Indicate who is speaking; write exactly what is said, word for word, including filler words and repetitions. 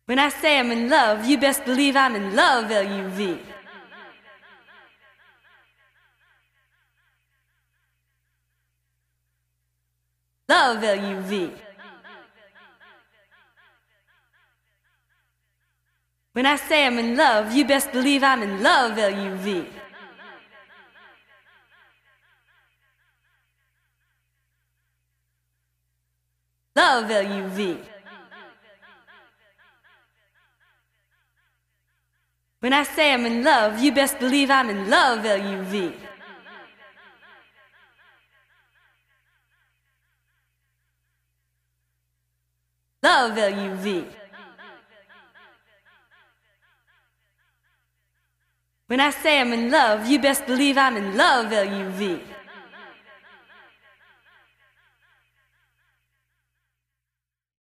Speaker 1: When I say I'm in love, you best believe I'm in love, L U V. Love, L U V. When I say I'm in love, you best believe I'm in love, L U V. Love, L U V. When I say I'm in love, you best believe I'm in love, L U V. Love, L U V. When I say I'm in love, you best believe I'm in love, L U V.